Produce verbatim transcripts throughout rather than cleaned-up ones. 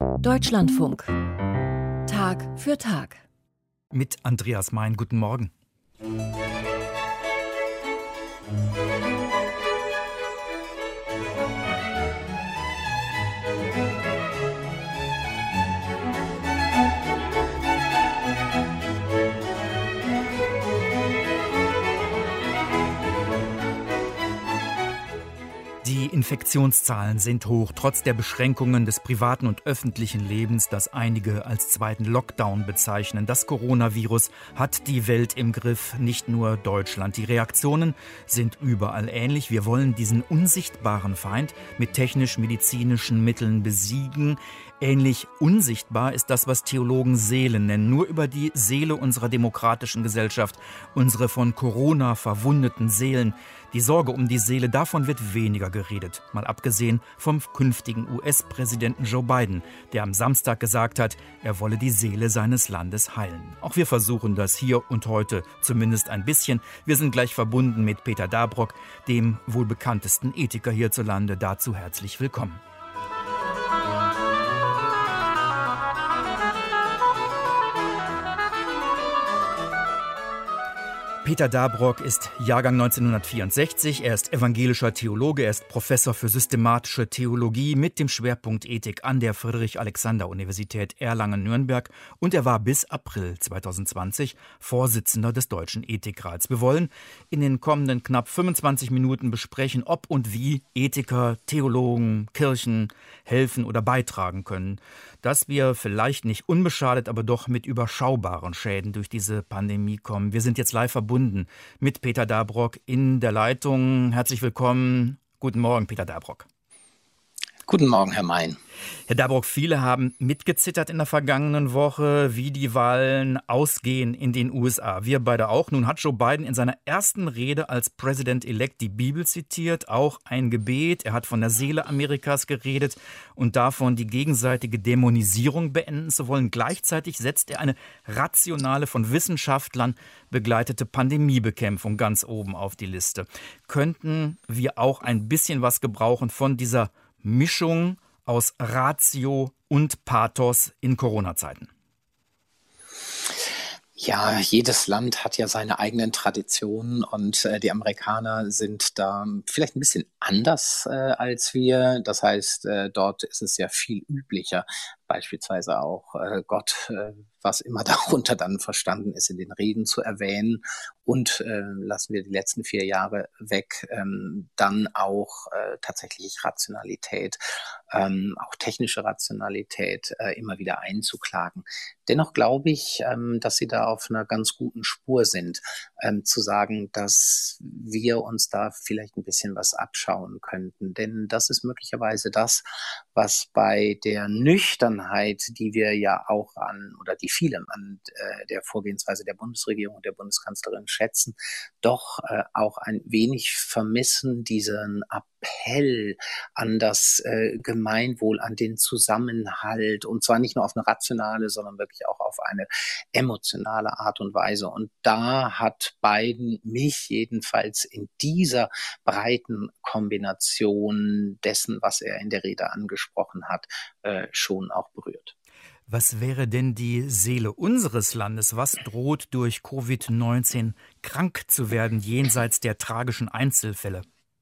Deutschlandfunk. Tag für Tag. Mit Andreas Mein, guten Morgen. Die Infektionszahlen sind hoch, trotz der Beschränkungen des privaten und öffentlichen Lebens, das einige als zweiten Lockdown bezeichnen. Das Coronavirus hat die Welt im Griff, nicht nur Deutschland. Die Reaktionen sind überall ähnlich. Wir wollen diesen unsichtbaren Feind mit technisch-medizinischen Mitteln besiegen. Ähnlich unsichtbar ist das, was Theologen Seelen nennen. Nur über die Seele unserer demokratischen Gesellschaft, unsere von Corona verwundeten Seelen. Die Sorge um die Seele, davon wird weniger geredet. Mal abgesehen vom künftigen U S-Präsidenten Joe Biden, der am Samstag gesagt hat, er wolle die Seele seines Landes heilen. Auch wir versuchen das hier und heute zumindest ein bisschen. Wir sind gleich verbunden mit Peter Dabrock, dem wohl bekanntesten Ethiker hierzulande. Dazu herzlich willkommen. Peter Dabrock ist Jahrgang neunzehnhundertvierundsechzig, er ist evangelischer Theologe, er ist Professor für systematische Theologie mit dem Schwerpunkt Ethik an der Friedrich-Alexander-Universität Erlangen-Nürnberg und er war bis April zweitausendzwanzig Vorsitzender des Deutschen Ethikrats. Wir wollen in den kommenden knapp fünfundzwanzig Minuten besprechen, ob und wie Ethiker, Theologen, Kirchen helfen oder beitragen können, dass wir vielleicht nicht unbeschadet, aber doch mit überschaubaren Schäden durch diese Pandemie kommen. Wir sind jetzt live verbunden mit Peter Dabrock in der Leitung. Herzlich willkommen. Guten Morgen, Peter Dabrock. Guten Morgen, Herr Mein. Herr Dabrock, viele haben mitgezittert in der vergangenen Woche, wie die Wahlen ausgehen in den U S A. Wir beide auch. Nun hat Joe Biden in seiner ersten Rede als President-elect die Bibel zitiert, auch ein Gebet. Er hat von der Seele Amerikas geredet und davon, die gegenseitige Dämonisierung beenden zu wollen. Gleichzeitig setzt er eine rationale, von Wissenschaftlern begleitete Pandemiebekämpfung ganz oben auf die Liste. Könnten wir auch ein bisschen was gebrauchen von dieser Mischung aus Ratio und Pathos in Corona-Zeiten? Ja, jedes Land hat ja seine eigenen Traditionen und äh, die Amerikaner sind da vielleicht ein bisschen anders äh, als wir. Das heißt, äh, dort ist es ja viel üblicher, beispielsweise auch äh, Gott, äh, was immer darunter dann verstanden ist, in den Reden zu erwähnen. Und äh, lassen wir die letzten vier Jahre weg, ähm, dann auch äh, tatsächlich Rationalität, ähm, auch technische Rationalität äh, immer wieder einzuklagen. Dennoch glaube ich, ähm, dass sie da auf einer ganz guten Spur sind, ähm, zu sagen, dass wir uns da vielleicht ein bisschen was abschauen könnten. Denn das ist möglicherweise das, was bei der Nüchternheit, die wir ja auch an, oder die viele an äh, der Vorgehensweise der Bundesregierung und der Bundeskanzlerin schätzen, doch äh, auch ein wenig vermissen, diesen Appell an das äh, Gemeinwohl, an den Zusammenhalt, und zwar nicht nur auf eine rationale, sondern wirklich auch auf eine emotionale Art und Weise. Und da hat Biden mich jedenfalls in dieser breiten Kombination dessen, was er in der Rede angesprochen hat, äh, schon auch berührt. Was wäre denn die Seele unseres Landes? Was droht durch Covid neunzehn krank zu werden, jenseits der tragischen Einzelfälle?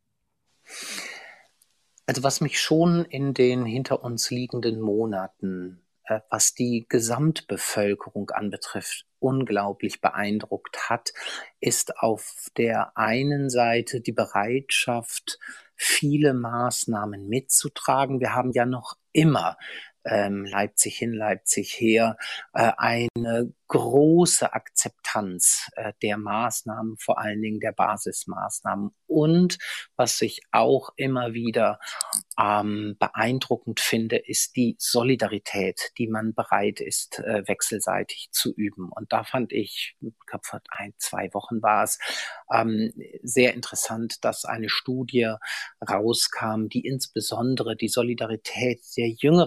Also was mich schon in den hinter uns liegenden Monaten, äh, was die Gesamtbevölkerung anbetrifft, unglaublich beeindruckt hat, ist auf der einen Seite die Bereitschaft, viele Maßnahmen mitzutragen. Wir haben ja noch immer ähm, Leipzig hin, Leipzig her, äh, eine große Akzeptanz äh, der Maßnahmen, vor allen Dingen der Basismaßnahmen. Und was ich auch immer wieder ähm, beeindruckend finde, ist die Solidarität, die man bereit ist, äh, wechselseitig zu üben. Und da fand ich, ich glaube vor ein, zwei Wochen war es, ähm, sehr interessant, dass eine Studie rauskam, die insbesondere die Solidarität der jüngeren Generation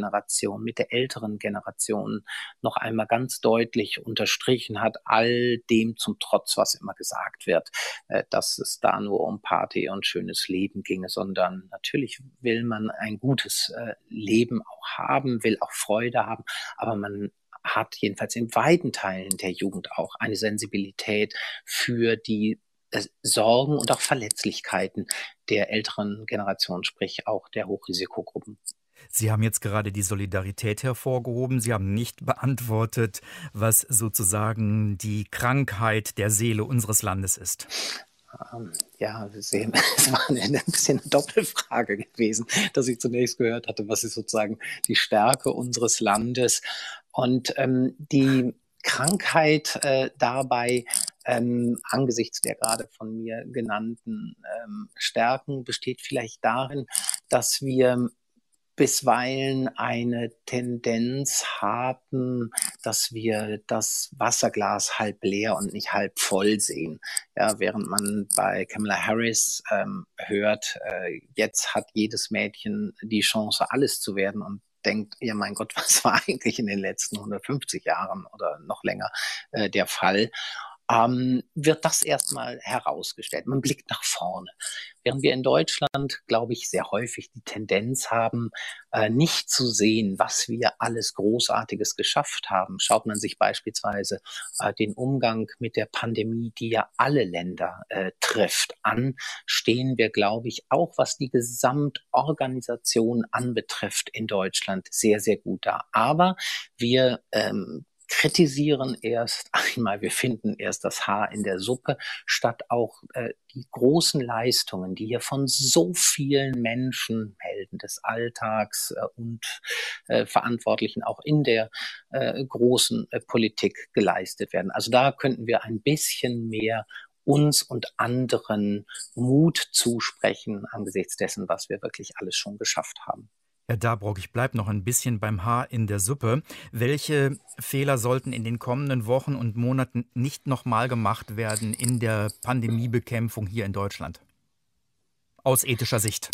Generation, mit der älteren Generation noch einmal ganz deutlich unterstrichen hat, all dem zum Trotz, was immer gesagt wird, äh, dass es da nur um Party und schönes Leben ginge, sondern natürlich will man ein gutes äh, Leben auch haben, will auch Freude haben, aber man hat jedenfalls in weiten Teilen der Jugend auch eine Sensibilität für die äh, Sorgen und auch Verletzlichkeiten der älteren Generation, sprich auch der Hochrisikogruppen. Sie haben jetzt gerade die Solidarität hervorgehoben. Sie haben nicht beantwortet, was sozusagen die Krankheit der Seele unseres Landes ist. Ähm, ja, wir sehen, es war eine, ein bisschen eine Doppelfrage gewesen, dass ich zunächst gehört hatte, was ist sozusagen die Stärke unseres Landes. Und ähm, die Krankheit äh, dabei, ähm, angesichts der gerade von mir genannten ähm, Stärken, besteht vielleicht darin, dass wir bisweilen eine Tendenz haben, dass wir das Wasserglas halb leer und nicht halb voll sehen. Ja, während man bei Kamala Harris ähm, hört, äh, jetzt hat jedes Mädchen die Chance, alles zu werden und denkt, ja mein Gott, was war eigentlich in den letzten hundertfünfzig Jahren oder noch länger äh, der Fall? Ähm, wird das erstmal herausgestellt. Man blickt nach vorne. Während wir in Deutschland, glaube ich, sehr häufig die Tendenz haben, äh, nicht zu sehen, was wir alles Großartiges geschafft haben. Schaut man sich beispielsweise äh, den Umgang mit der Pandemie, die ja alle Länder äh, trifft, an, stehen wir, glaube ich, auch was die Gesamtorganisation anbetrifft in Deutschland sehr, sehr gut da. Aber wir ähm, kritisieren erst einmal, wir finden erst das Haar in der Suppe, statt auch äh, die großen Leistungen, die hier von so vielen Menschen, Helden des Alltags äh, und äh, Verantwortlichen auch in der äh, großen äh, Politik geleistet werden. Also da könnten wir ein bisschen mehr uns und anderen Mut zusprechen angesichts dessen, was wir wirklich alles schon geschafft haben. Herr Dabrock, ich bleibe noch ein bisschen beim Haar in der Suppe. Welche Fehler sollten in den kommenden Wochen und Monaten nicht nochmal gemacht werden in der Pandemiebekämpfung hier in Deutschland? Aus ethischer Sicht.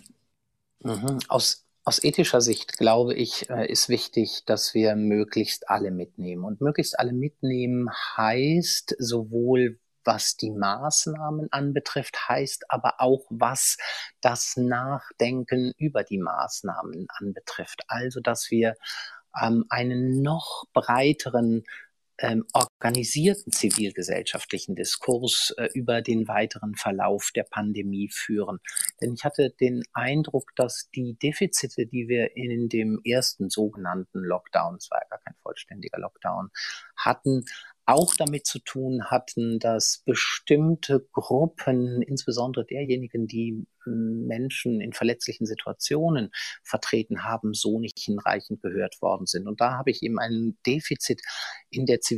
Mhm. Aus, aus ethischer Sicht, glaube ich, äh, ist wichtig, dass wir möglichst alle mitnehmen. Und möglichst alle mitnehmen heißt sowohl, was die Maßnahmen anbetrifft, heißt aber auch, was das Nachdenken über die Maßnahmen anbetrifft. Also, dass wir ähm, einen noch breiteren ähm, organisierten zivilgesellschaftlichen Diskurs äh, über den weiteren Verlauf der Pandemie führen. Denn ich hatte den Eindruck, dass die Defizite, die wir in dem ersten sogenannten Lockdown, es war ja gar kein vollständiger Lockdown, hatten, auch damit zu tun hatten, dass bestimmte Gruppen, insbesondere derjenigen, die Menschen in verletzlichen Situationen vertreten haben, so nicht hinreichend gehört worden sind. Und da habe ich eben ein Defizit in der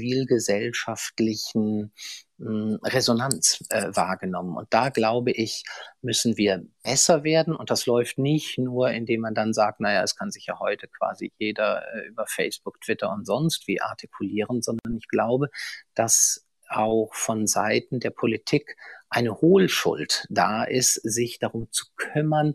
zivilgesellschaftlichen mh, Resonanz äh, wahrgenommen. Und da glaube ich, müssen wir besser werden. Und das läuft nicht nur, indem man dann sagt, naja, es kann sich ja heute quasi jeder äh, über Facebook, Twitter und sonst wie artikulieren, sondern ich glaube, dass auch von Seiten der Politik eine Hohlschuld da ist, sich darum zu kümmern,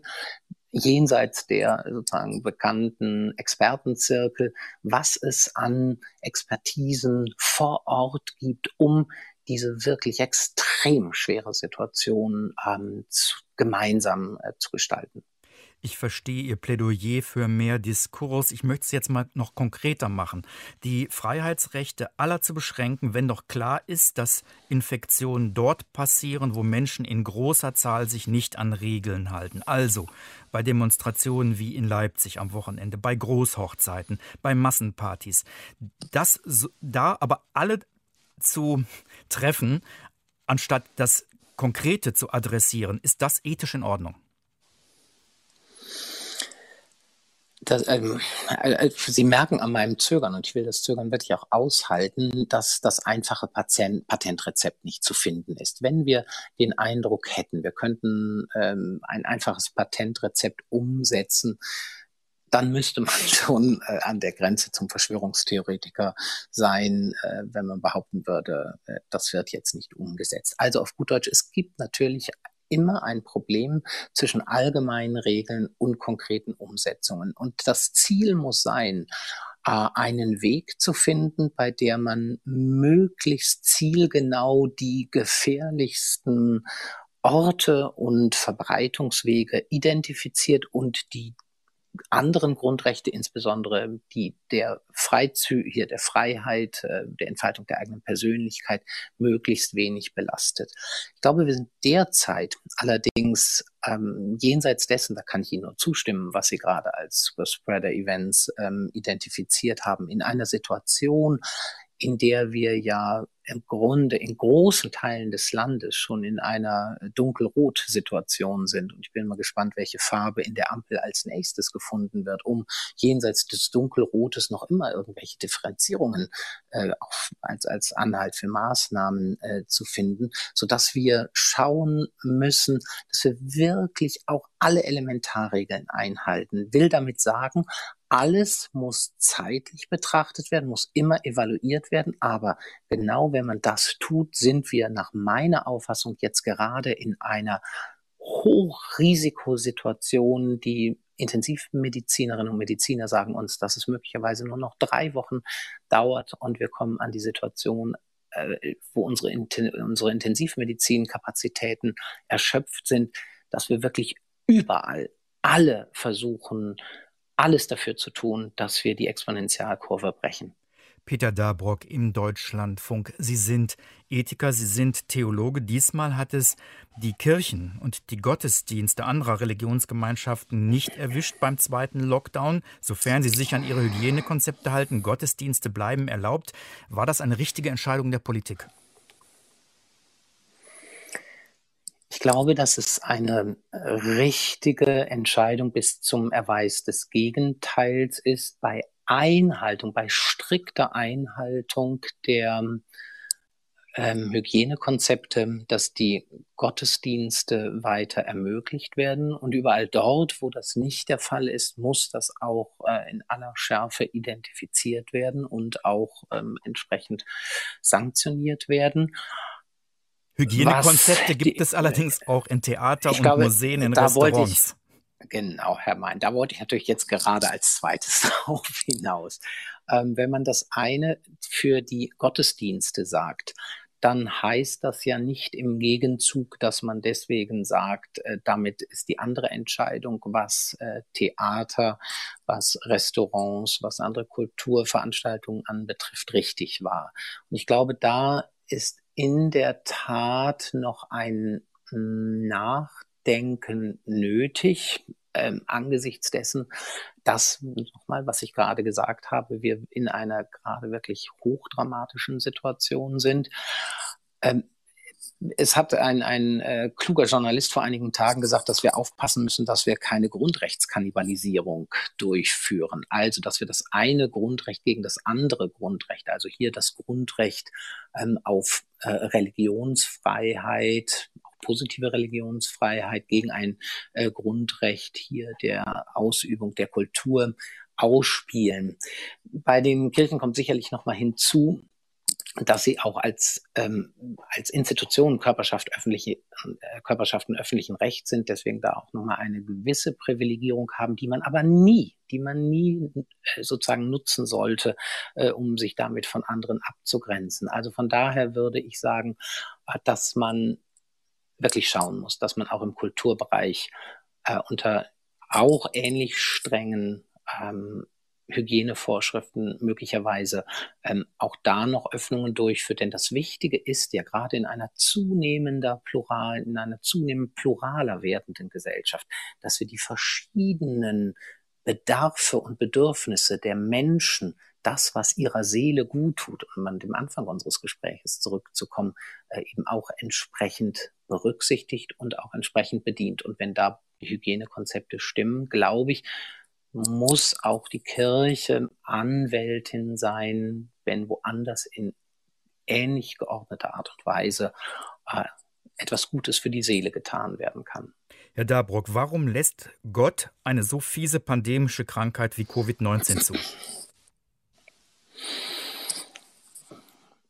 jenseits der sozusagen bekannten Expertenzirkel, was es an Expertisen vor Ort gibt, um diese wirklich extrem schwere Situation ähm, zu, gemeinsam äh, zu gestalten. Ich verstehe Ihr Plädoyer für mehr Diskurs. Ich möchte es jetzt mal noch konkreter machen. Die Freiheitsrechte aller zu beschränken, wenn doch klar ist, dass Infektionen dort passieren, wo Menschen in großer Zahl sich nicht an Regeln halten. Also bei Demonstrationen wie in Leipzig am Wochenende, bei Großhochzeiten, bei Massenpartys. Das da aber alle zu treffen, anstatt das Konkrete zu adressieren, ist das ethisch in Ordnung? Das, ähm, äh, Sie merken an meinem Zögern, und ich will das Zögern wirklich auch aushalten, dass das einfache Patient Patentrezept nicht zu finden ist. Wenn wir den Eindruck hätten, wir könnten ähm, ein einfaches Patentrezept umsetzen, dann müsste man schon äh, an der Grenze zum Verschwörungstheoretiker sein, äh, wenn man behaupten würde, äh, das wird jetzt nicht umgesetzt. Also auf gut Deutsch, es gibt natürlich immer ein Problem zwischen allgemeinen Regeln und konkreten Umsetzungen. Und das Ziel muss sein, einen Weg zu finden, bei der man möglichst zielgenau die gefährlichsten Orte und Verbreitungswege identifiziert und die anderen Grundrechte, insbesondere die der Freizü hier der Freiheit, äh, der Entfaltung der eigenen Persönlichkeit, möglichst wenig belastet. Ich glaube, wir sind derzeit allerdings ähm, jenseits dessen, da kann ich Ihnen nur zustimmen, was Sie gerade als Superspreader-Events ähm, identifiziert haben, in einer Situation, in der wir ja im Grunde in großen Teilen des Landes schon in einer Dunkelrot-Situation sind. Und ich bin mal gespannt, welche Farbe in der Ampel als nächstes gefunden wird, um jenseits des Dunkelrotes noch immer irgendwelche Differenzierungen äh, auch als, als Anhalt für Maßnahmen äh, zu finden, sodass wir schauen müssen, dass wir wirklich auch alle Elementarregeln einhalten. Will damit sagen, alles muss zeitlich betrachtet werden, muss immer evaluiert werden, aber genau wenn man das tut, sind wir nach meiner Auffassung jetzt gerade in einer Hochrisikosituation. Die Intensivmedizinerinnen und Mediziner sagen uns, dass es möglicherweise nur noch drei Wochen dauert und wir kommen an die Situation, äh, wo unsere, unsere Intensivmedizinkapazitäten erschöpft sind, dass wir wirklich überall alle versuchen, alles dafür zu tun, dass wir die Exponentialkurve brechen. Peter Dabrock im Deutschlandfunk. Sie sind Ethiker, Sie sind Theologe. Diesmal hat es die Kirchen und die Gottesdienste anderer Religionsgemeinschaften nicht erwischt beim zweiten Lockdown. Sofern sie sich an ihre Hygienekonzepte halten, Gottesdienste bleiben erlaubt. War das eine richtige Entscheidung der Politik? Ich glaube, dass es eine richtige Entscheidung bis zum Erweis des Gegenteils ist, bei Einhaltung, bei strikter Einhaltung der ähm, Hygienekonzepte, dass die Gottesdienste weiter ermöglicht werden. Und überall dort, wo das nicht der Fall ist, muss das auch äh, in aller Schärfe identifiziert werden und auch ähm, entsprechend sanktioniert werden. Hygienekonzepte gibt es allerdings auch in Theater und glaube, Museen, in da Restaurants. Ich, genau, Herr Mein, da wollte ich natürlich jetzt gerade als zweites drauf hinaus. Ähm, wenn man das eine für die Gottesdienste sagt, dann heißt das ja nicht im Gegenzug, dass man deswegen sagt, äh, damit ist die andere Entscheidung, was äh, Theater, was Restaurants, was andere Kulturveranstaltungen anbetrifft, richtig war. Und ich glaube, da ist in der Tat noch ein Nachdenken nötig, ähm, angesichts dessen, dass, nochmal, was ich gerade gesagt habe, wir in einer gerade wirklich hochdramatischen Situation sind. Ähm, Es hat ein, ein äh, kluger Journalist vor einigen Tagen gesagt, dass wir aufpassen müssen, dass wir keine Grundrechtskannibalisierung durchführen. Also, dass wir das eine Grundrecht gegen das andere Grundrecht, also hier das Grundrecht ähm, auf äh, Religionsfreiheit, auch positive Religionsfreiheit gegen ein äh, Grundrecht hier der Ausübung der Kultur ausspielen. Bei den Kirchen kommt sicherlich noch mal hinzu, dass sie auch als, ähm, als Institutionen Körperschaft öffentliche, äh, Körperschaften öffentlichen Rechts sind, deswegen da auch nochmal eine gewisse Privilegierung haben, die man aber nie, die man nie äh, sozusagen nutzen sollte, äh, um sich damit von anderen abzugrenzen. Also von daher würde ich sagen, äh, dass man wirklich schauen muss, dass man auch im Kulturbereich äh, unter auch ähnlich strengen ähm, Hygienevorschriften möglicherweise ähm, auch da noch Öffnungen durchführt. Denn das Wichtige ist ja gerade in einer zunehmender Plural, in einer zunehmend pluraler werdenden Gesellschaft, dass wir die verschiedenen Bedarfe und Bedürfnisse der Menschen, das, was ihrer Seele gut tut, um an dem Anfang unseres Gesprächs zurückzukommen, äh, eben auch entsprechend berücksichtigt und auch entsprechend bedient. Und wenn da die Hygienekonzepte stimmen, glaube ich, muss auch die Kirche Anwältin sein, wenn woanders in ähnlich geordneter Art und Weise äh, etwas Gutes für die Seele getan werden kann. Herr Dabrock, warum lässt Gott eine so fiese pandemische Krankheit wie Covid neunzehn zu?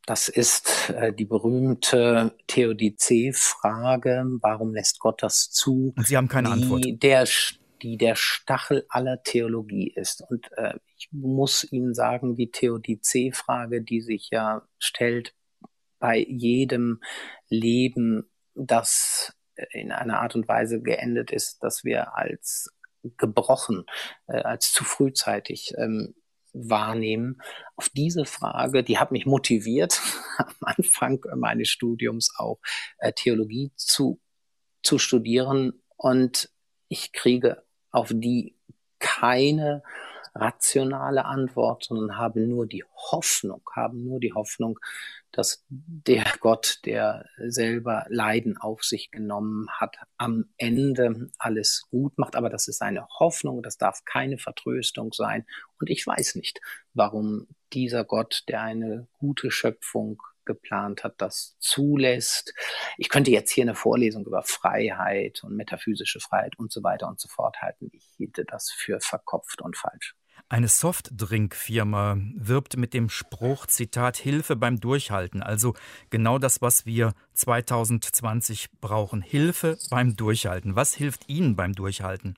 Das ist äh, die berühmte Theodizee-Frage, warum lässt Gott das zu, Und Sie haben keine Antwort. die der, die der Stachel aller Theologie ist. Und äh, ich muss Ihnen sagen, die Theodizee-Frage, die sich ja stellt bei jedem Leben, das in einer Art und Weise geendet ist, dass wir als gebrochen, äh, als zu frühzeitig ähm, wahrnehmen. Auf diese Frage, die hat mich motiviert, am Anfang meines Studiums auch äh, Theologie zu, zu studieren. Und ich kriege auf die keine rationale Antwort, sondern habe nur die Hoffnung, haben nur die Hoffnung, dass der Gott, der selber Leiden auf sich genommen hat, am Ende alles gut macht. Aber das ist eine Hoffnung, das darf keine Vertröstung sein. Und ich weiß nicht, warum dieser Gott, der eine gute Schöpfung geplant hat, das zulässt. Ich könnte jetzt hier eine Vorlesung über Freiheit und metaphysische Freiheit und so weiter und so fort halten. Ich hielte das für verkopft und falsch. Eine Softdrink-Firma wirbt mit dem Spruch, Zitat, Hilfe beim Durchhalten. Also genau das, was wir zwanzig zwanzig brauchen. Hilfe beim Durchhalten. Was hilft Ihnen beim Durchhalten?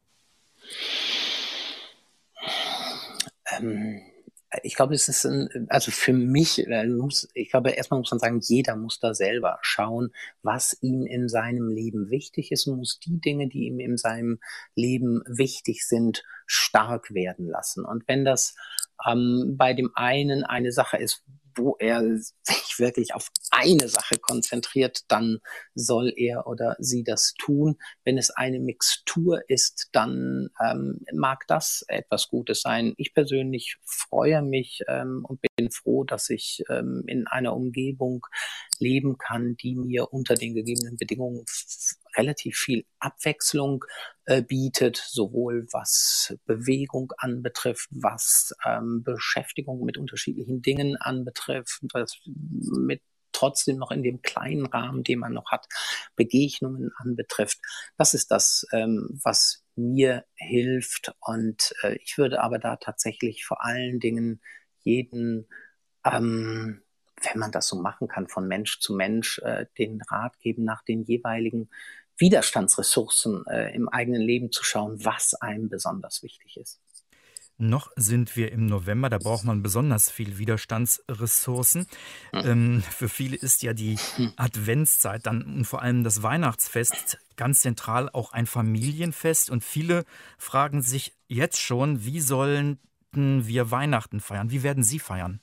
Ähm, ich glaube, es ist ein, also für mich, ich glaube, erstmal muss man sagen, jeder muss da selber schauen, was ihm in seinem Leben wichtig ist und muss die Dinge, die ihm in seinem Leben wichtig sind, stark werden lassen. Und wenn das ähm, bei dem einen eine Sache ist, wo er sich wirklich auf eine Sache konzentriert, dann soll er oder sie das tun. Wenn es eine Mixtur ist, dann ähm, mag das etwas Gutes sein. Ich persönlich freue mich ähm, und bin froh, dass ich ähm, in einer Umgebung leben kann, die mir unter den gegebenen Bedingungen f- relativ viel Abwechslung äh, bietet, sowohl was Bewegung anbetrifft, was ähm, Beschäftigung mit unterschiedlichen Dingen anbetrifft, was mit trotzdem noch in dem kleinen Rahmen, den man noch hat, Begegnungen anbetrifft. Das ist das, ähm, was mir hilft. Und äh, ich würde aber da tatsächlich vor allen Dingen jeden, ähm, wenn man das so machen kann, von Mensch zu Mensch, äh, den Rat geben, nach den jeweiligen Widerstandsressourcen äh, im eigenen Leben zu schauen, was einem besonders wichtig ist. Noch sind wir im November, da braucht man besonders viel Widerstandsressourcen. Hm. Ähm, für viele ist ja die Hm. Adventszeit dann und vor allem das Weihnachtsfest ganz zentral auch ein Familienfest. Und viele fragen sich jetzt schon, wie sollen wir Weihnachten feiern? Wie werden Sie feiern?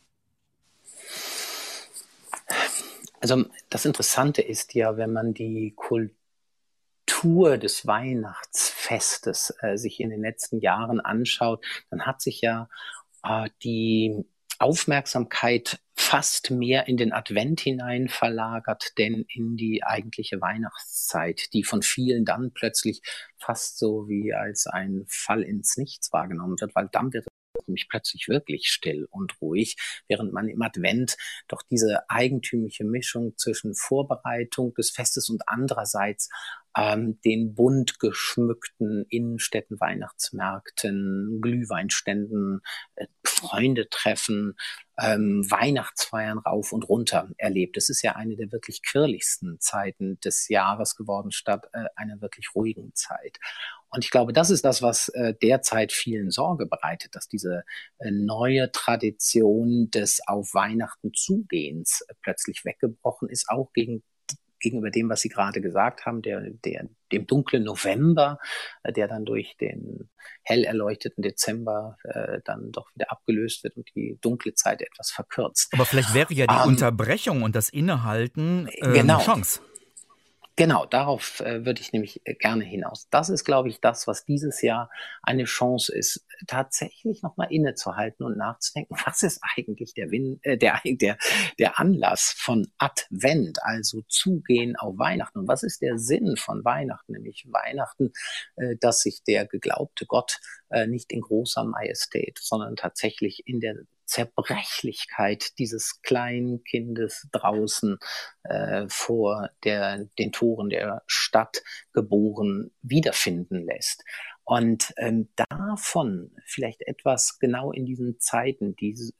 Also das Interessante ist ja, wenn man die Kultur des Weihnachtsfestes äh, sich in den letzten Jahren anschaut, dann hat sich ja äh, die Aufmerksamkeit fast mehr in den Advent hinein verlagert, denn in die eigentliche Weihnachtszeit, die von vielen dann plötzlich fast so wie als ein Fall ins Nichts wahrgenommen wird, weil dann wird mich plötzlich wirklich still und ruhig, während man im Advent doch diese eigentümliche Mischung zwischen Vorbereitung des Festes und andererseits ähm, den bunt geschmückten Innenstädten, Weihnachtsmärkten, Glühweinständen, äh, Freundetreffen, ähm, Weihnachtsfeiern rauf und runter erlebt. Es ist ja eine der wirklich quirligsten Zeiten des Jahres geworden, statt äh, einer wirklich ruhigen Zeit. Und ich glaube, das ist das, was äh, derzeit vielen Sorge bereitet, dass diese äh, neue Tradition des auf Weihnachten Zugehens äh, plötzlich weggebrochen ist, auch gegen, gegenüber dem, was Sie gerade gesagt haben, der, der, dem dunklen November, äh, der dann durch den hell erleuchteten Dezember äh, dann doch wieder abgelöst wird und die dunkle Zeit etwas verkürzt. Aber vielleicht wäre ja die Ähm, Unterbrechung und das Innehalten äh, eine genau. Chance. Genau, darauf äh, würde ich nämlich äh, gerne hinaus. Das ist, glaube ich, das, was dieses Jahr eine Chance ist, tatsächlich nochmal innezuhalten und nachzudenken, was ist eigentlich der, Win äh, der, der, der Anlass von Advent, also Zugehen auf Weihnachten. Und was ist der Sinn von Weihnachten? Nämlich Weihnachten, äh, dass sich der geglaubte Gott äh, nicht in großer Majestät, sondern tatsächlich in der Zerbrechlichkeit dieses kleinen Kindes draußen äh, vor der, den Toren der Stadt geboren wiederfinden lässt. Und ähm, davon vielleicht etwas genau in diesen Zeiten, die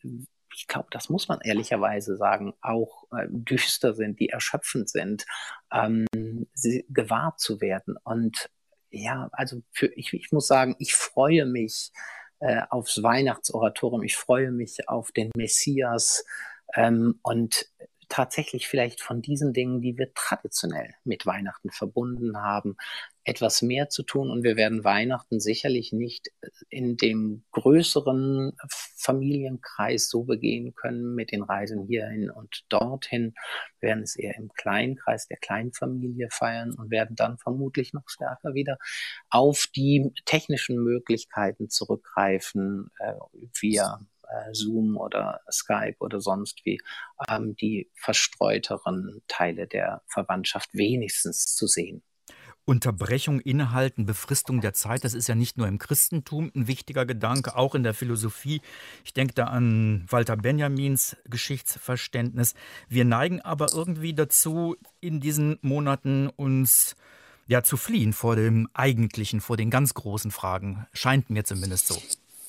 ich glaube, das muss man ehrlicherweise sagen, auch äh, düster sind, die erschöpfend sind, ähm, sie gewahrt zu werden. Und ja, also für, ich, ich muss sagen, ich freue mich äh, aufs Weihnachtsoratorium, ich freue mich auf den Messias ähm, und tatsächlich vielleicht von diesen Dingen, die wir traditionell mit Weihnachten verbunden haben, etwas mehr zu tun. Und wir werden Weihnachten sicherlich nicht in dem größeren Familienkreis so begehen können mit den Reisen hierhin und dorthin. Wir werden es eher im kleinen Kreis der Kleinfamilie feiern und werden dann vermutlich noch stärker wieder auf die technischen Möglichkeiten zurückgreifen, äh, via Zoom oder Skype oder sonst wie, ähm, die verstreuteren Teile der Verwandtschaft wenigstens zu sehen. Unterbrechung, Innehalten, Befristung der Zeit, das ist ja nicht nur im Christentum ein wichtiger Gedanke, auch in der Philosophie. Ich denke da an Walter Benjamins Geschichtsverständnis. Wir neigen aber irgendwie dazu, in diesen Monaten uns ja zu fliehen vor dem Eigentlichen, vor den ganz großen Fragen. Scheint mir zumindest so.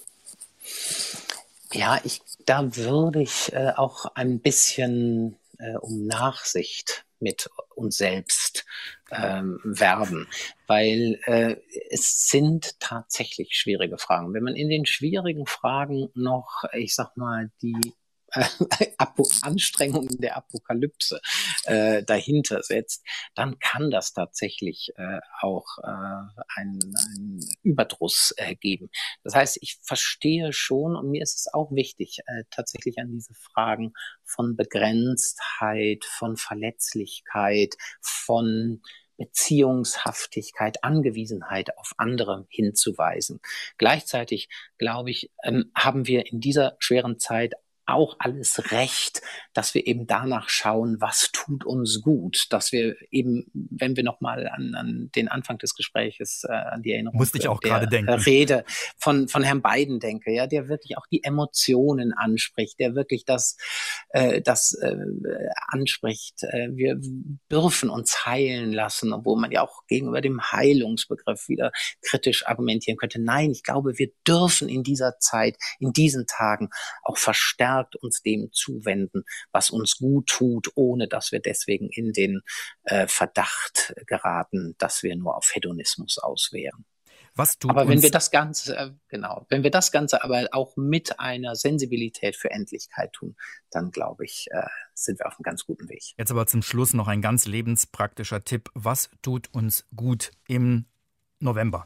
Ja, ich, da würde ich äh, auch ein bisschen äh, um Nachsicht mit uns selbst ähm, werben, weil äh, es sind tatsächlich schwierige Fragen. Wenn man in den schwierigen Fragen noch, ich sag mal, die Apo- Anstrengungen der Apokalypse äh, dahinter setzt, dann kann das tatsächlich äh, auch äh, einen, einen Überdruss äh, geben. Das heißt, ich verstehe schon und mir ist es auch wichtig, äh, tatsächlich an diese Fragen von Begrenztheit, von Verletzlichkeit, von Beziehungshaftigkeit, Angewiesenheit auf andere hinzuweisen. Gleichzeitig, glaube ich, ähm, haben wir in dieser schweren Zeit auch alles Recht, dass wir eben danach schauen, was tut uns gut, dass wir eben, wenn wir nochmal an, an den Anfang des Gesprächs, äh, an die Erinnerung Musste ich auch der gerade denken. Rede von, von Herrn Biden denke, ja, der wirklich auch die Emotionen anspricht, der wirklich das, äh, das äh, anspricht. Äh, wir dürfen uns heilen lassen, obwohl man ja auch gegenüber dem Heilungsbegriff wieder kritisch argumentieren könnte. Nein, ich glaube, wir dürfen in dieser Zeit, in diesen Tagen auch verstärkt uns dem zuwenden, was uns gut tut, ohne dass wir deswegen in den äh, Verdacht geraten, dass wir nur auf Hedonismus aus wären. Was tut aber wenn uns wir das Ganze, äh, genau, wenn wir das Ganze aber auch mit einer Sensibilität für Endlichkeit tun, dann glaube ich, äh, sind wir auf einem ganz guten Weg. Jetzt aber zum Schluss noch ein ganz lebenspraktischer Tipp. Was tut uns gut im November?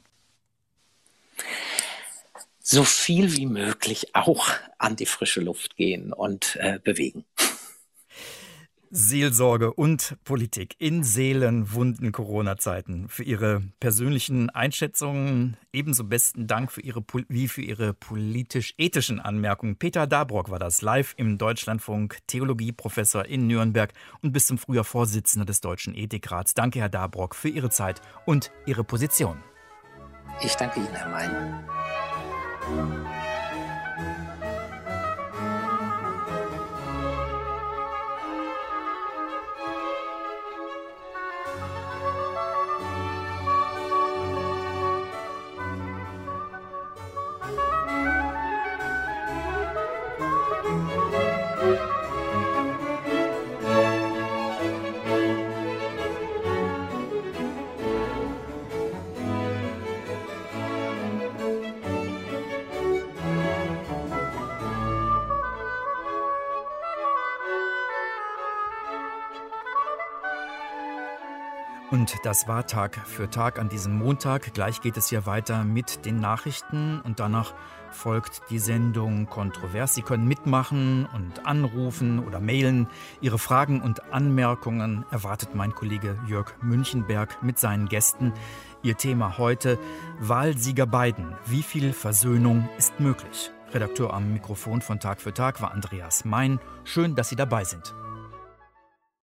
So viel wie möglich auch an die frische Luft gehen und äh, bewegen. Seelsorge und Politik in seelenwunden Corona-Zeiten. Für Ihre persönlichen Einschätzungen ebenso besten Dank für Ihre, wie für Ihre politisch-ethischen Anmerkungen. Peter Dabrock war das, live im Deutschlandfunk, Theologieprofessor in Nürnberg und bis zum Frühjahr Vorsitzender des Deutschen Ethikrats. Danke, Herr Dabrock, für Ihre Zeit und Ihre Position. Ich danke Ihnen, Herr Mein. Und das war Tag für Tag an diesem Montag. Gleich geht es hier weiter mit den Nachrichten und danach folgt die Sendung Kontrovers. Sie können mitmachen und anrufen oder mailen. Ihre Fragen und Anmerkungen erwartet mein Kollege Jörg Münchenberg mit seinen Gästen. Ihr Thema heute: Wahlsieger Biden. Wie viel Versöhnung ist möglich? Redakteur am Mikrofon von Tag für Tag war Andreas Mein. Schön, dass Sie dabei sind.